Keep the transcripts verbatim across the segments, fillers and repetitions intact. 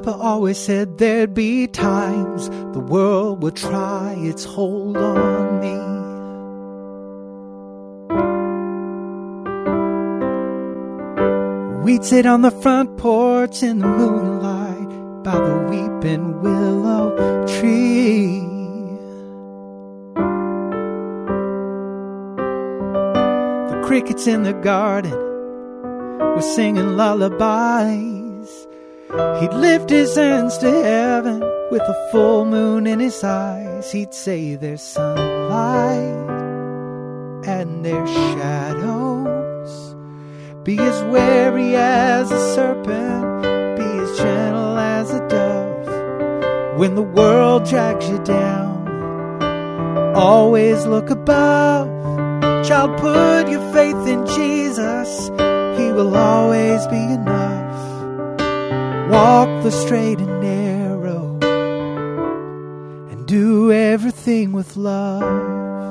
Papa always said there'd be times the world would try its hold on me. We'd sit on the front porch in the moonlight by the weeping willow tree. The crickets in the garden were singing lullabies. He'd lift his hands to heaven with a full moon in his eyes. He'd say there's sunlight and there's shadows. Be as wary as a serpent, be as gentle as a dove. When the world drags you down, always look above. Child, put your faith in Jesus, He will always be enough. Walk the straight and narrow and do everything with love.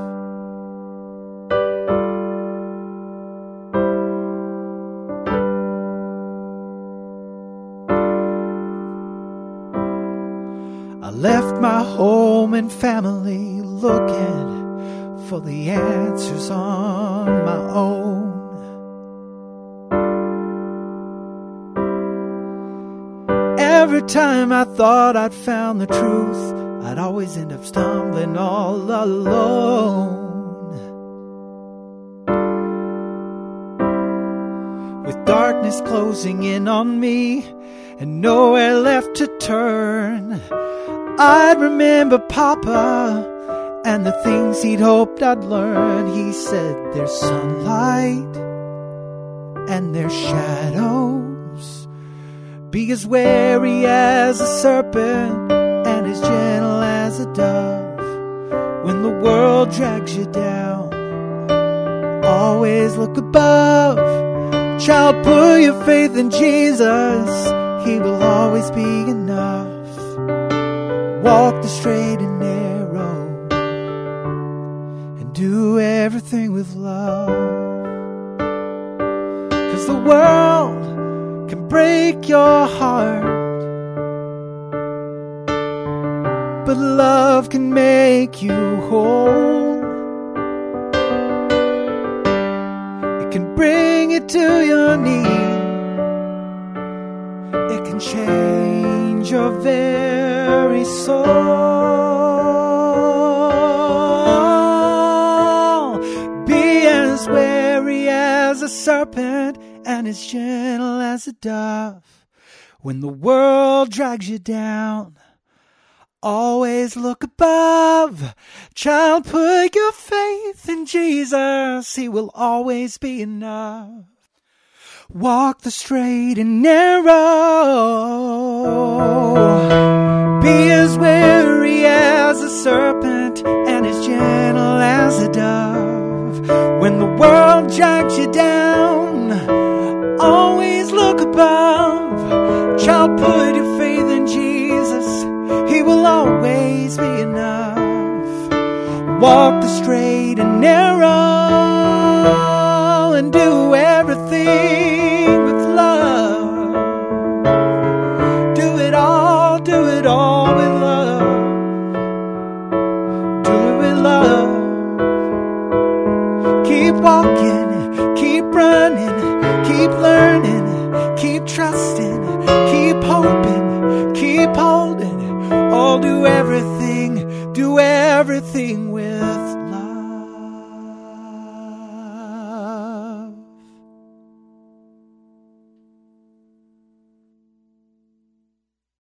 I left my home and family looking for the answers on my own. Every time I thought I'd found the truth, I'd always end up stumbling all alone. With darkness closing in on me and nowhere left to turn, I'd remember Papa and the things he'd hoped I'd learn. He said there's sunlight and there's shadows. Be as wary as a serpent and as gentle as a dove. When the world drags you down, always look above. Child, put your faith in Jesus, He will always be enough. Walk the straight and narrow and do everything with love. 'Cause the world can break your heart, but love can make you whole. It can bring you to your knees. It can change your very soul. Be as wary as a serpent and as gentle as a dove. When the world drags you down, always look above. Child, put your faith in Jesus, He will always be enough. Walk the straight and narrow. Be as wary as a serpent and as gentle as a dove. When the world drags you down, always look above. Child, put your faith in Jesus, He will always be enough. Walk the straight and narrow and do everything with love. Do it all, do it all with love. Do it with love. Keep walking, keep running, keep learning, keep trusting.